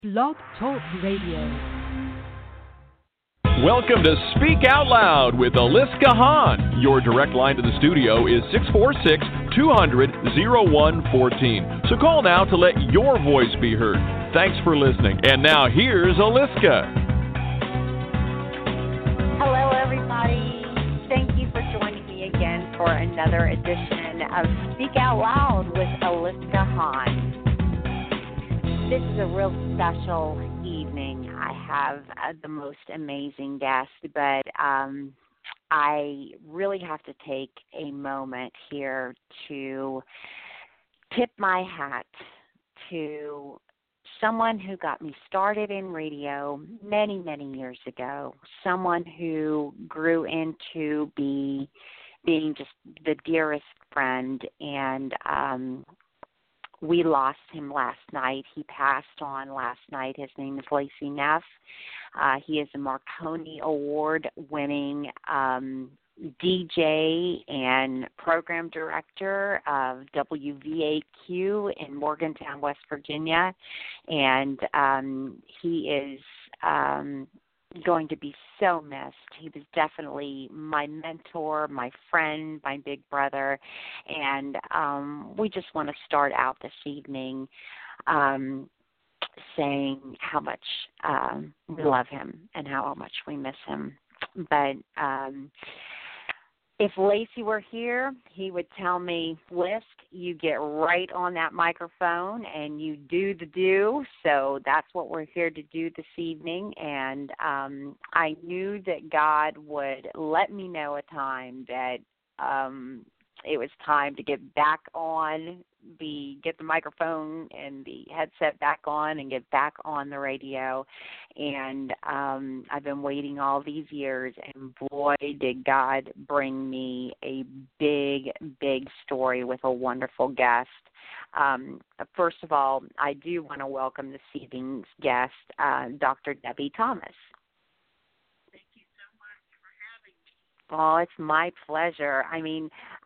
Blog Talk Radio. Welcome to Speak Out Loud with Aliska Hahn. Your direct line to the studio is 646-200-0114. So call now to let your voice be heard. Thanks for listening. And now here's Aliska. Hello, everybody. Thank you for joining me again for another edition of Speak Out Loud with Aliska Hahn. This is a real special evening. I have the most amazing guest, but I really have to take a moment here to tip my hat to someone who got me started in radio many, many years ago, someone who grew into being just the dearest friend, and we lost him last night. He passed on last night. His name is Lacy Neff. He is a Marconi Award-winning DJ and program director of WVAQ in Morgantown, West Virginia. And he is going to be so missed. He was definitely my mentor, my friend, my big brother, and we just want to start out this evening saying how much we love him and how much we miss him. But if Lacy were here, he would tell me, Lisk, you get right on that microphone and you do the do. So that's what we're here to do this evening. And I knew that God would let me know a time that it was time to get back on, get the microphone and the headset back on and get back on the radio. And I've been waiting all these years, and boy, did God bring me a big, big story with a wonderful guest. First of all, I do want to welcome this evening's guest, Dr. Debbie Thomas. Oh, it's my pleasure. I mean,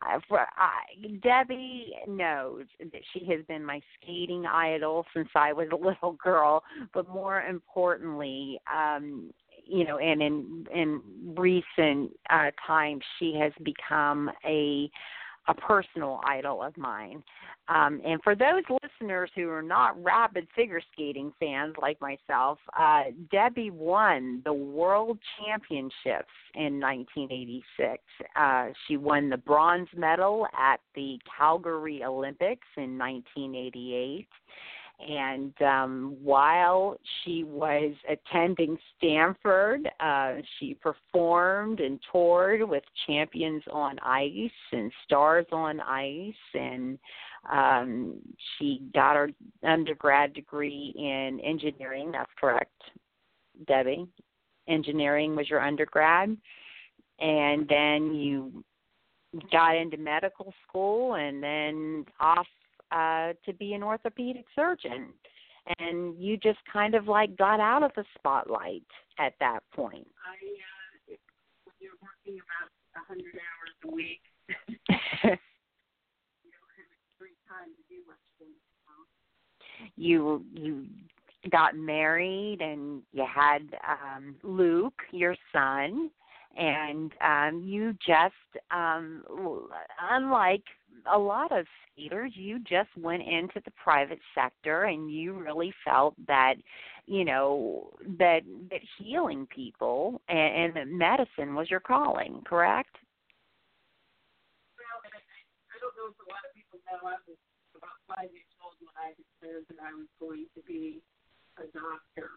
Debbie knows that she has been my skating idol since I was a little girl, but more importantly, and in recent times, she has become a personal idol of mine. And for those listeners who are not rabid figure skating fans like myself, Debbie won the World Championships in 1986. She won the bronze medal at the Calgary Olympics in 1988. And while she was attending Stanford, she performed and toured with Champions on Ice and Stars on Ice, and she got her undergrad degree in engineering. That's correct, Debbie. Engineering was your undergrad. And then you got into medical school and then off to be an orthopedic surgeon, and you just kind of like got out of the spotlight at that point. When you're working about 100 hours a week, you don't have free time to do much things. You got married, and you had Luke, your son, and you just, unlike a lot of skaters, you just went into the private sector, and you really felt that, that healing people and that medicine was your calling, correct? Well, I don't know if a lot of people know, I was about 5 years old when I declared that I was going to be a doctor.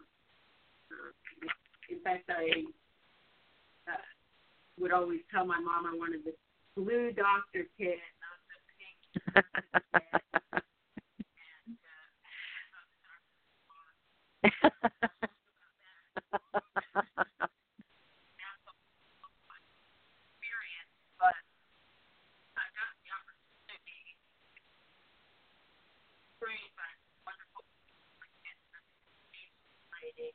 In fact, I would always tell my mom I wanted the blue doctor kit, not the pink. But I got the opportunity to train by wonderful lady.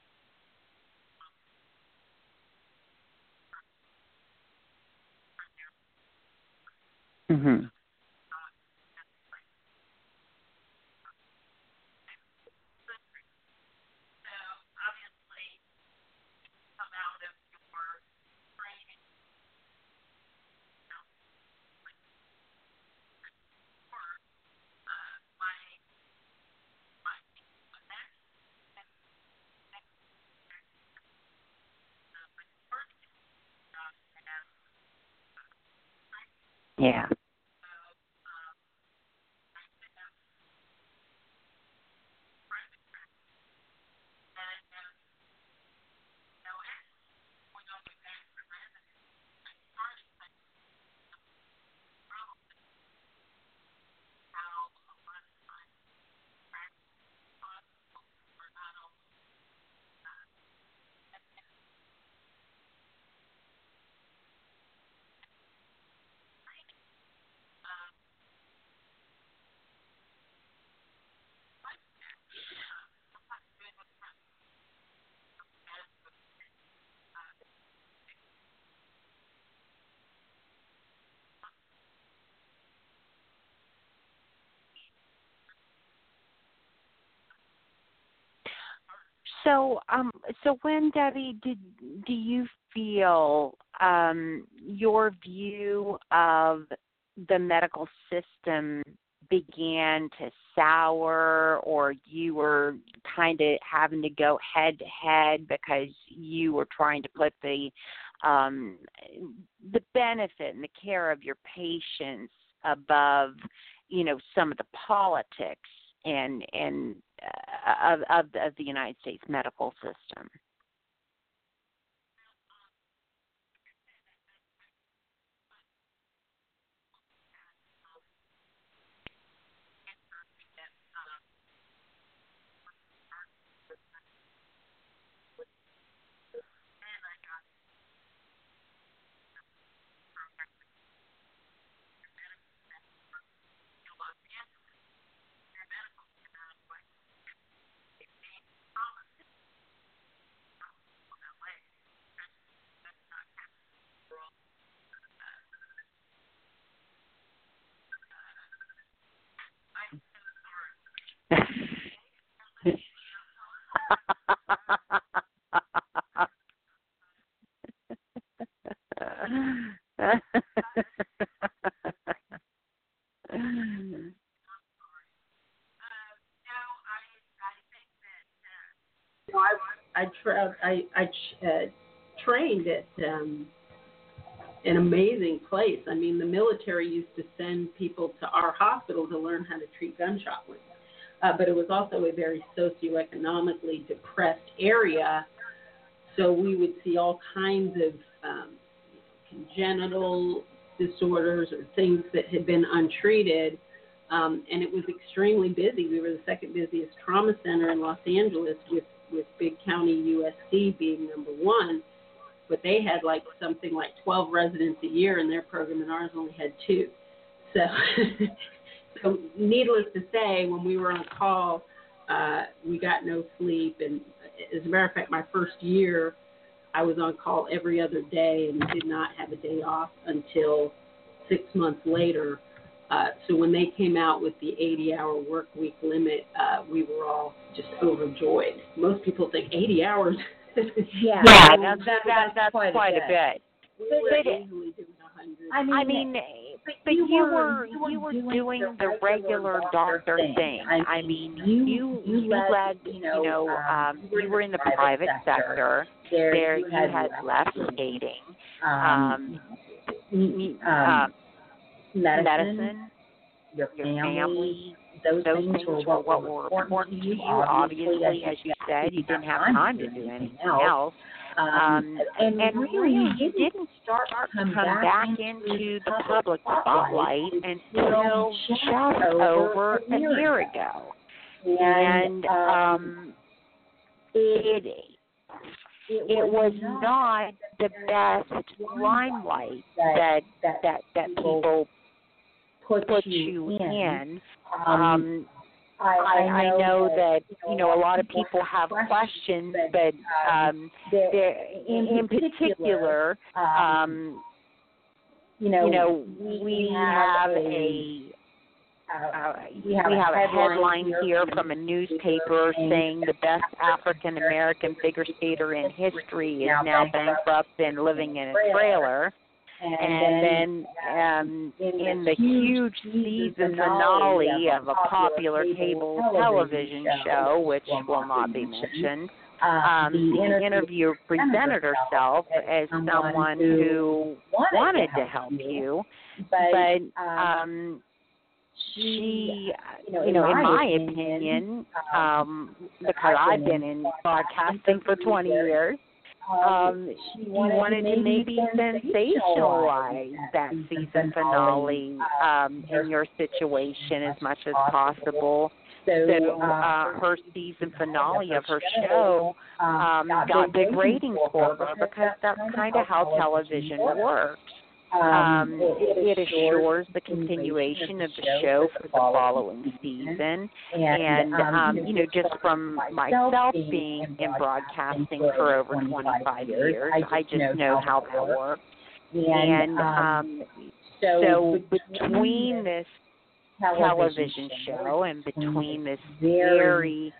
Mm-hmm. Yeah. So when, Debbie, do you feel your view of the medical system began to sour, or you were kind of having to go head to head because you were trying to put the benefit and the care of your patients above, some of the politics and of the United States medical system? I trained at an amazing place. I mean, the military used to send people to our hospital to learn how to treat gunshot wounds. But it was also a very socioeconomically depressed area, so we would see all kinds of congenital disorders or things that had been untreated, and it was extremely busy. We were the second busiest trauma center in Los Angeles, with Big County USC being number one, but they had something like 12 residents a year in their program, and ours only had 2. So needless to say, when we were on call, we got no sleep. And as a matter of fact, my first year, I was on call every other day and did not have a day off until 6 months later. So when they came out with the 80-hour work week limit, we were all just overjoyed. Most people think 80 hours. Yeah, that's quite a bit. We were easily doing 100. I mean, but you were doing the regular doctor thing. I mean, you led, you were in the private sector. There you had less skating, medicine, your family. Those things were what were important to you. Obviously, as you said, you didn't have time to do anything else. And really, you didn't start to come back into the public spotlight until just over a year ago. And it was not the best limelight that people put you in. I know that, a lot of people have questions, but in particular, we have a headline here from a newspaper saying the best African American figure skater in history is now bankrupt and living in a trailer. And then in the huge season finale of a popular cable television show, which will not be mentioned, the interviewer presented herself as someone who wanted to help you, but she, in my opinion, because I've been in broadcasting for 20 years, she wanted to maybe sensationalize that season finale in your situation as much as possible. So her season finale of her show got big ratings for her because that's kind of how television works. It assures the continuation of the show for the following season. And just from myself being in broadcasting for over 25 years, I just know how that works. And so between this television show and between this very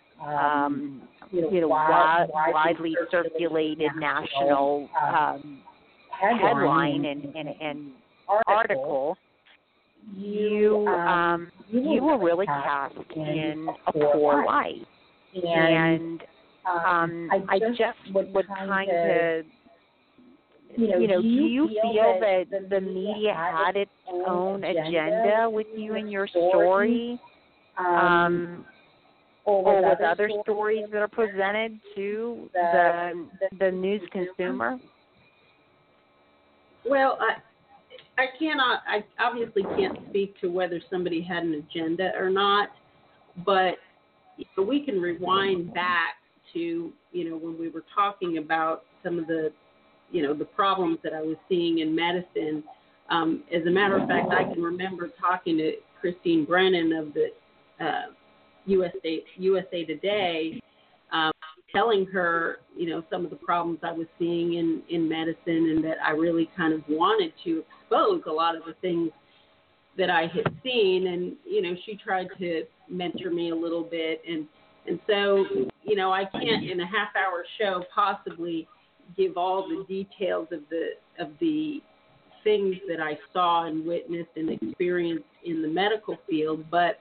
widely circulated national headline and article, you were really cast in a poor light. And I just would kind of, do you feel that the media had its own agenda with you and your story, or with other stories that are presented to the news consumer? Well, I obviously can't speak to whether somebody had an agenda or not, but we can rewind back to, when we were talking about some of the, the problems that I was seeing in medicine. As a matter of fact, I can remember talking to Christine Brennan of the USA Today, telling her, some of the problems I was seeing in medicine, and that I really kind of wanted to expose a lot of the things that I had seen. And, she tried to mentor me a little bit. And so, I can't in a half-hour show possibly give all the details of the things that I saw and witnessed and experienced in the medical field. But,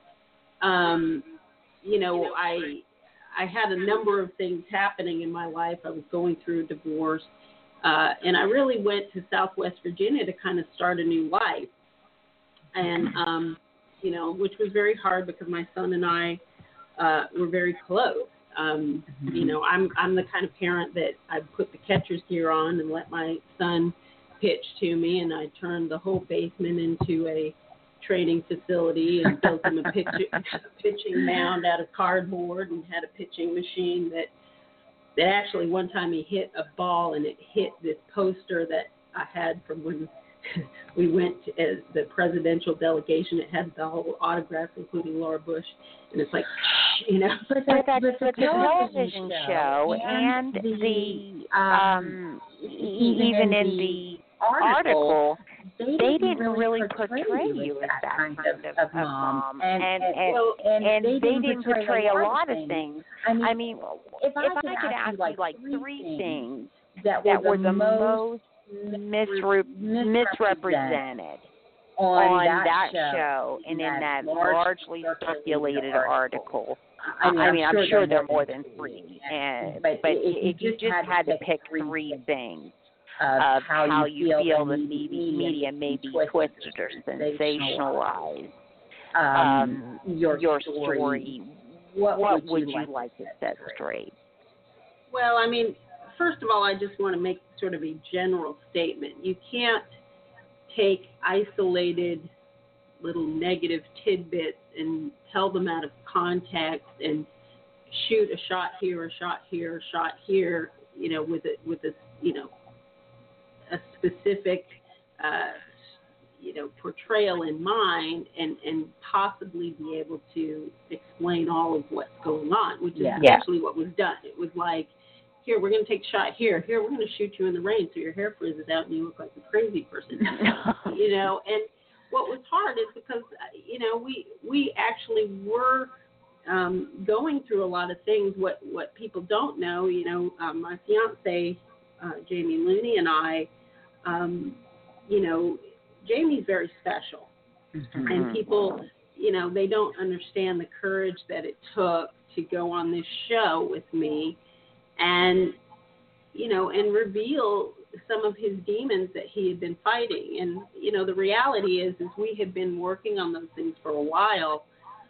I had a number of things happening in my life. I was going through a divorce, and I really went to Southwest Virginia to kind of start a new life. And, which was very hard because my son and I were very close. I'm the kind of parent that I put the catcher's gear on and let my son pitch to me, and I turned the whole basement into a training facility and built him a pitching mound out of cardboard, and had a pitching machine that actually one time he hit a ball and it hit this poster that I had from when we went as the presidential delegation. It had the whole autographs, including Laura Bush, and it's like, But the television show and the even in the article, they didn't really portray you as that kind of mom. And they didn't portray a lot of things. I mean, if I could ask you like three things that were the most misrepresented on that show and in that largely circulated article. I mean, I'm sure there are more than three. But if you just had to pick three things of how you feel the media may be twisted or sensationalized your story, what would you like to set straight? Well, I mean, first of all, I just want to make sort of a general statement. You can't take isolated little negative tidbits and tell them out of context and shoot a shot here, a shot here, a shot here, with a specific, portrayal in mind, and possibly be able to explain all of what's going on, which is actually what was done. It was like, here, we're going to take a shot here. Here, we're going to shoot you in the rain so your hair frizzes out and you look like a crazy person. And what was hard is because, we actually were going through a lot of things. What people don't know, my fiance, Jamie Looney, and I Jamie's very special. Mm-hmm. And people, they don't understand the courage that it took to go on this show with me and reveal some of his demons that he had been fighting. And, the reality is we had been working on those things for a while.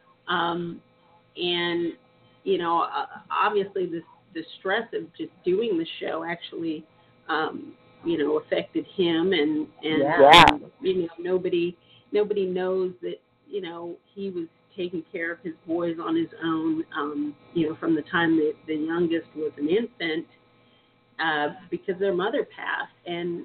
And, obviously the stress of just doing the show actually, affected him and nobody knows that, he was taking care of his boys on his own, from the time that the youngest was an infant, because their mother passed. And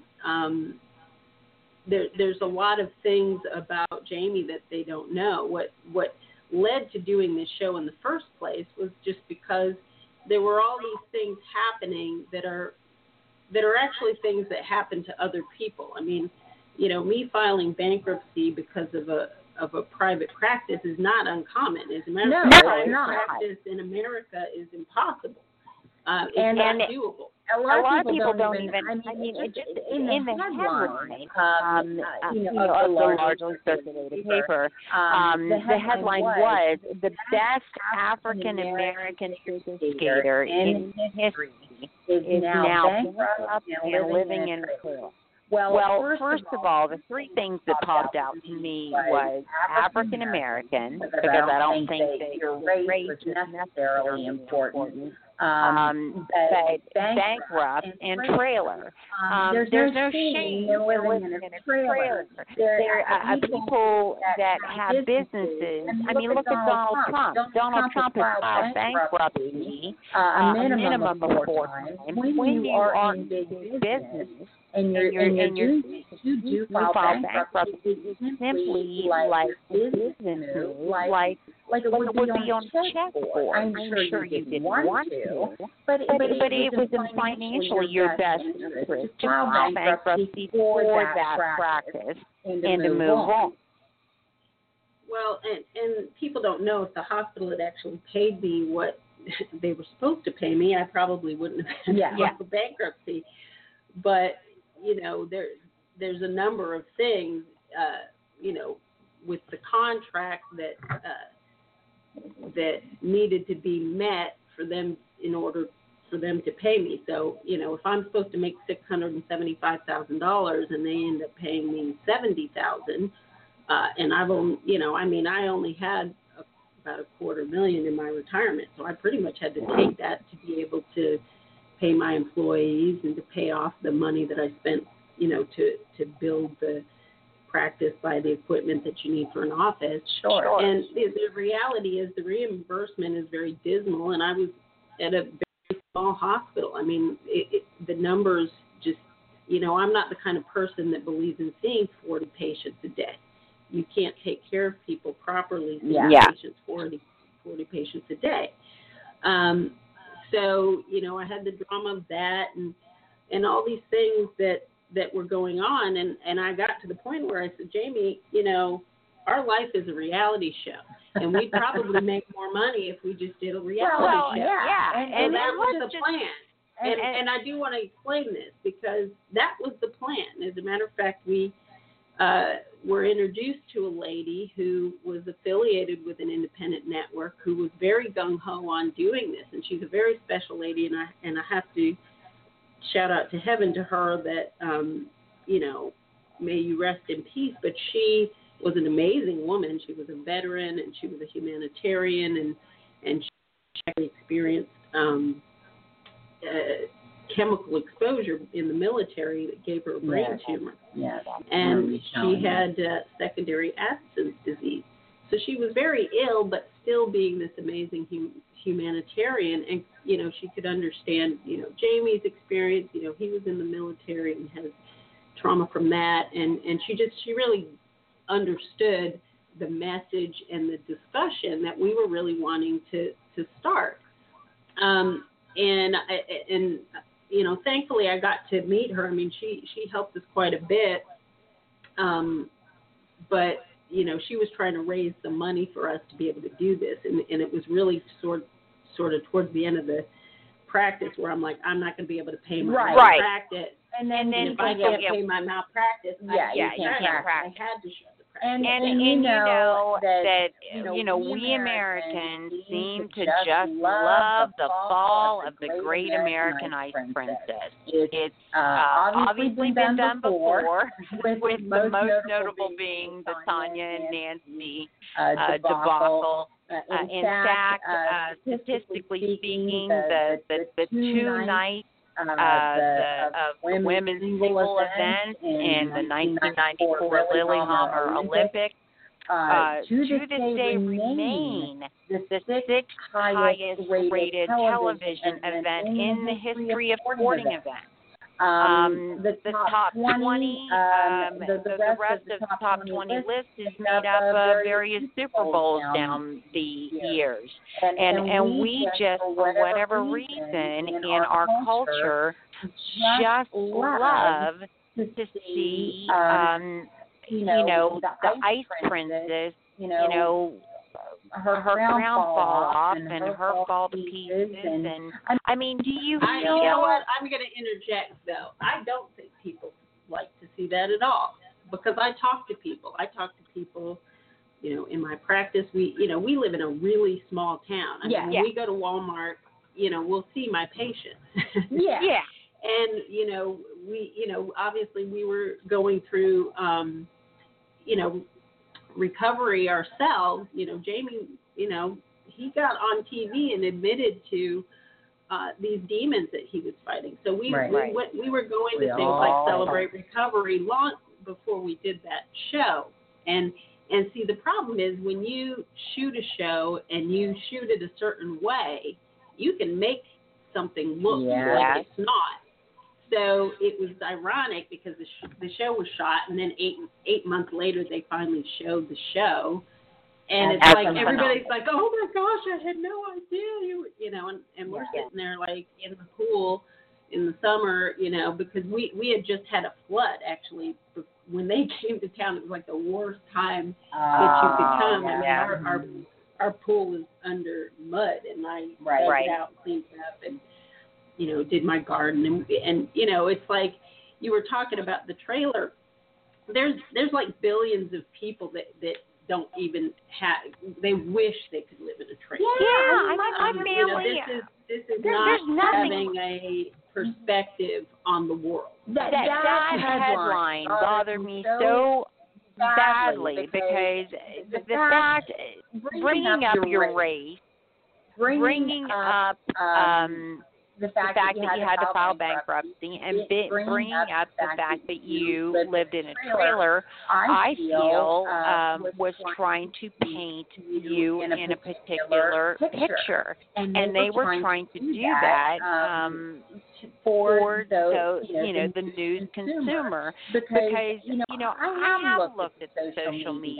there's a lot of things about Jamie that they don't know. What led to doing this show in the first place was just because there were all these things happening that are actually things that happen to other people. I mean, me filing bankruptcy because of a private practice is not uncommon. As a matter of fact, practice in America is impossible. It's not doable. A lot of people don't even. It's just in the headline, of the largely circulated paper, the headline was the best African American figure skater in history is now bankrupt and living in jail. Well, first of all, the three things that popped out to me was African American, because I don't think that your race is necessarily important. But bankrupt and trailer. There's no shame in living in a trailer. There are people that have businesses. I mean, look at Donald Trump. Donald Trump has filed bankruptcy a minimum of 4 times. When you are in big business and you do file bankruptcy, simply like business move, like it would be on a checkboard. I'm sure you didn't want to, but it was in financially your best interest to file bankruptcy for that practice and to move on. Well, and people don't know, if the hospital had actually paid me what they were supposed to pay me, I probably wouldn't have had to file bankruptcy. But there's a number of things, with the contract that needed to be met for them in order for them to pay me. So, if I'm supposed to make $675,000 and they end up paying me $70,000, and I've only, I only had about $250,000 in my retirement, so I pretty much had to take that to be able to pay my employees and to pay off the money that I spent, to build the practice, buy the equipment that you need for an office. Sure. And the reality is the reimbursement is very dismal, and I was at a very small hospital. I mean, the numbers just, I'm not the kind of person that believes in seeing 40 patients a day. You can't take care of people properly, patients 40 patients a day. So, I had the drama of that and all these things that were going on. And I got to the point where I said, Jamie, our life is a reality show. And we'd probably make more money if we just did a reality show. Yeah. And that was the plan. And I do want to explain this because that was the plan. As a matter of fact, we were introduced to a lady who was affiliated with an independent network who was very gung-ho on doing this. And she's a very special lady, and I have to shout out to heaven to her that, may you rest in peace. But she was an amazing woman. She was a veteran, and she was a humanitarian, and she actually experienced chemical exposure in the military that gave her a brain tumor. Yes. And she had secondary absence disease. So she was very ill, but still being this amazing humanitarian. And, she could understand, Jamie's experience. He was in the military and has trauma from that. And she really understood the message and the discussion that we were really wanting to start. Thankfully I got to meet her. I mean, she helped us quite a bit. But, she was trying to raise some money for us to be able to do this. And it was really sort of towards the end of the malpractice where I'm like, I'm not going to be able to pay my Right. malpractice. And then if I can't pay my malpractice, you I can't practice. I had to show the practice. And you know that we we Americans seem to just just love the fall of the great American Ice Princess. It's obviously been done before, with the most notable being the Tanya and Nancy debacle. In fact, statistically speaking, the two nights of women's single events in the 1994 Lillehammer Olympics to this day remain the sixth highest rated television event in the history of sporting events. The top 20, the rest of the top 20 list is made up of various Super Bowls down the years. And we just, for whatever reason, in our culture, just love to see, the Ice Princess, her crown fall off and her fall to pieces. And I mean, do you feel? You know what? I'm going to interject though. I don't think people like to see that at all because I talk to people. In my practice, we live in a really small town. I mean, when we go to Walmart, we'll see my patients. Yeah. And obviously we were going through, recovery ourselves. Jamie, he got on TV and admitted to these demons that he was fighting. So we were going to things like Celebrate Recovery long before we did that show. And see, the problem is when you shoot a show and you shoot it a certain way, you can make something look like it's not. So it was ironic because the show was shot, and then eight months later they finally showed the show, and it's like everybody's like, "Oh my gosh, I had no idea!" And we're sitting there like in the pool in the summer, because we had just had a flood actually. When they came to town, it was like the worst time that you could come. I mean, our pool was under mud, and I dug it out, cleaned it up, and did my garden, and it's like you were talking about the trailer. There's like billions of people that don't even have. They wish they could live in a trailer. Yeah, my family. This is not having a perspective on the world. That headline bothered me so badly because the fact bringing up your race, bringing up the fact that you had to file bankruptcy, and bringing up the fact that you lived in a trailer, I feel was trying to paint you in a particular picture. And they were trying to do that for the news consumer, because I have looked at the social media,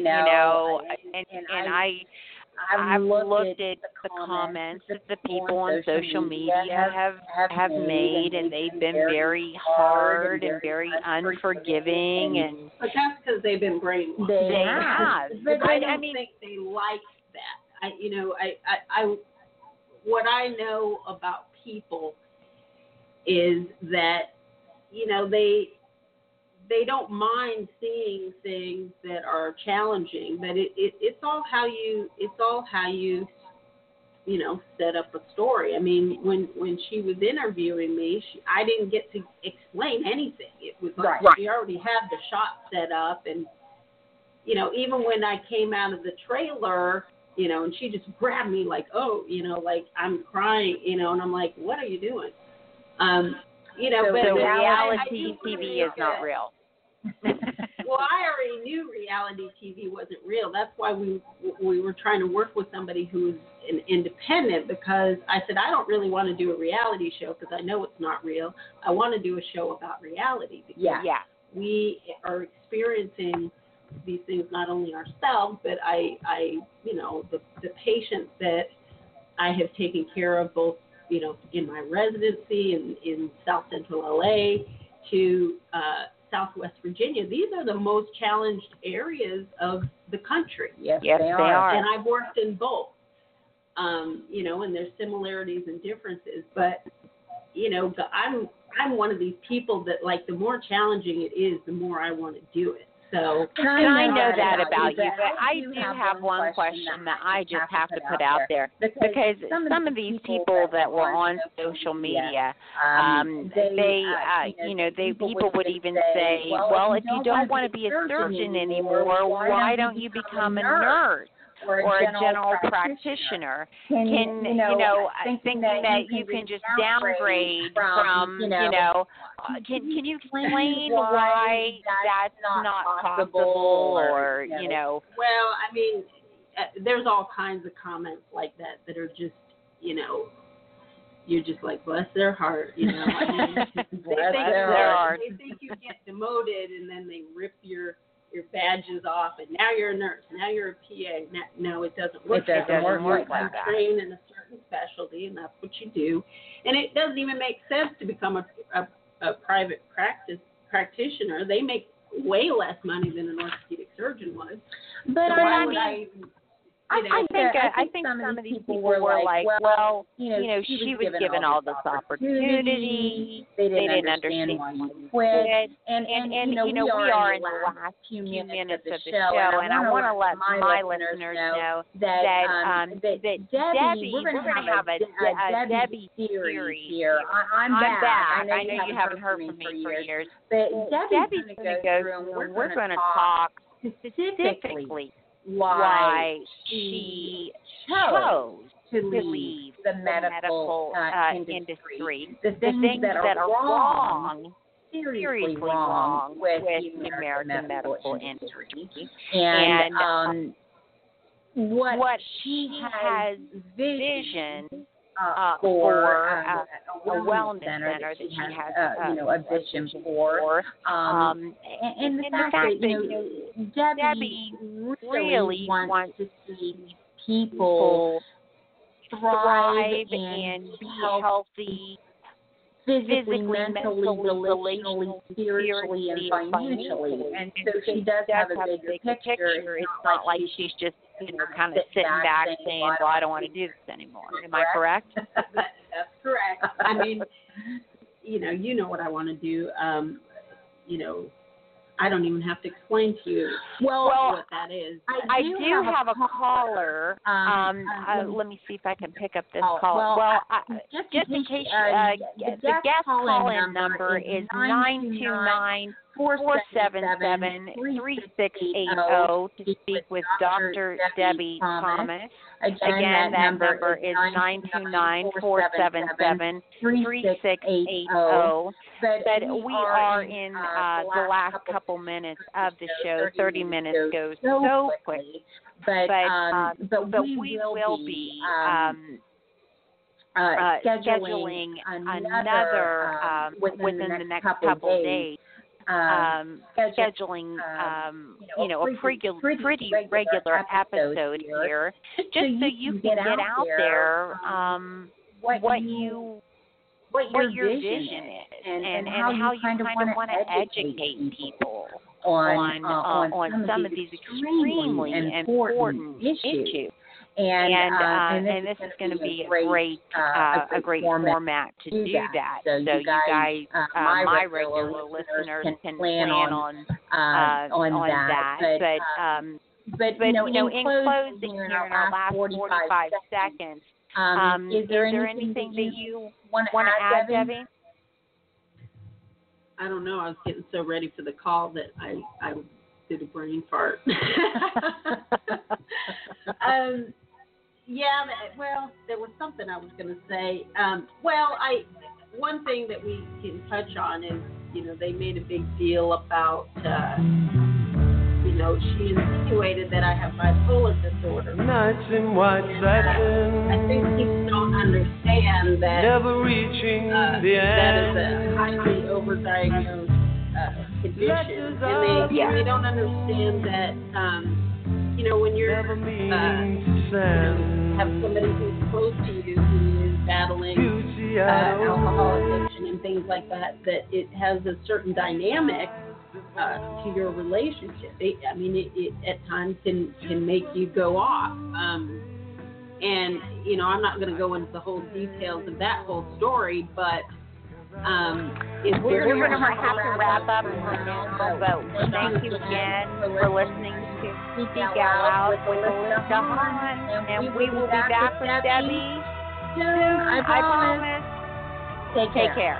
and I've looked at the comments that the people on social media have made, and they've been very hard and very unforgiving. And but that's because they've been brainwashed. They have. But I don't think they like that. What I know about people is that they don't mind seeing things that are challenging, but it's all how you set up a story. I mean, when she was interviewing me, I didn't get to explain anything. It was like she already had the shot set up, and even when I came out of the trailer, and she just grabbed me like, like I'm crying, and I'm like, what are you doing? So but reality TV is not real. Well, I already knew reality TV wasn't real. That's why we were trying to work with somebody who's an independent, because I said, I don't really want to do a reality show because I know it's not real. I want to do a show about reality because we are experiencing these things not only ourselves, but the patients that I have taken care of, both in my residency in South Central LA to Southwest Virginia. These are the most challenged areas of the country. Yes, they are. And I've worked in both. you know, and there's similarities and differences. But, you know, I'm one of these people that, like, the more challenging it is, the more I want to do it. So, and I know that about you, but I do have one question that I just have to put out there, because some of these people that were on social media, people would even say, well, if you don't want to be a surgeon anymore, why don't you become a nurse or a general practitioner? Can thinking that you can just downgrade from, can you explain why that's not possible, or, you know? Well, I mean, there's all kinds of comments like that are just, you know, you're just like, bless their heart, you know. I mean, they think you get demoted, and then they rip your badges off, and now you're a nurse, now you're a PA. No, it doesn't work. It doesn't work like you that. Train in a certain specialty, and that's what you do. And it doesn't even make sense to become a private practitioner. They make way less money than an orthopedic surgeon would. But so why would I even? I think some of these people were like, well, you know, she was given all this opportunity. They didn't understand why you quit. And you know, we are in the last few minutes of the show, and I want to let my listeners know that Debbie, we're going to have a Debbie series here. I'm back. I know you haven't heard from me for years, but Debbie's going to go through, and we're going to talk specifically why she chose to leave the medical industry. The things that are wrong, seriously wrong with the American medical industry. And what she has vision for a wellness center that she has a vision for. And the fact that Debbie really wants to see people thrive and be healthy physically, mentally, relationally, spiritually, and financially. And so she does have a bigger picture. It's not like she's just, kind of sitting back saying, well, I don't want to do this anymore. Am I correct? That's correct. I mean, you know what I want to do. I don't even have to explain to you what that is. I do have a caller. Let me see if I can pick up this call. Just in case, the guest call-in number is 929-477-3680 to speak with Dr. Debbie Thomas. Again, that number is 929-477-3680. But we are in the last couple minutes of the show. 30 minutes goes so quickly. But we will be scheduling another within the next couple days. Scheduling, a pretty regular episode here, just so you can get out there what your vision is and how you kind of want to educate people on some of these extremely important issues. And this is going to be a great format to do that. So you guys, my regular listeners, can plan on that. But in closing, here in our last 45 seconds, is there anything that you want to add, Debbie? I don't know. I was getting so ready for the call that I did a brain fart. There was something I was going to say. One thing that we can touch on is, they made a big deal about, she insinuated that I have bipolar disorder. Nights in white satin. I think people don't understand that never reaching the that end. is a highly overdiagnosed condition. And they don't understand that, when you're have somebody who's close to you who is battling alcohol addiction and things like that it has a certain dynamic to your relationship. It at times can make you go off. And, I'm not going to go into the whole details of that whole story, but we're going to have to wrap up now, but thank you again for listening to Speak Out Loud with Melissa Hahn, and we will be back with Debbie soon. I promise. Take care.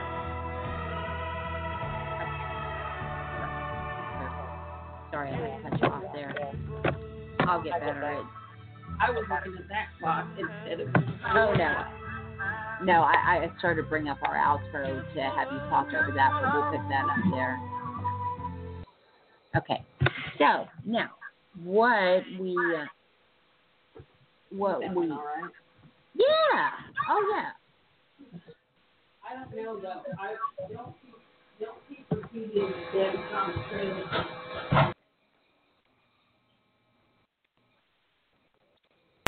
Sorry, I had to cut you off there. I'll get better at it. I was looking at that clock instead of... Oh, no. No, I started to bring up our outro to have you talk over that, but we'll put that up there. Okay. So, now, what we... Yeah. Oh, yeah. I don't know, though. Don't keep repeating Debbie Thomas.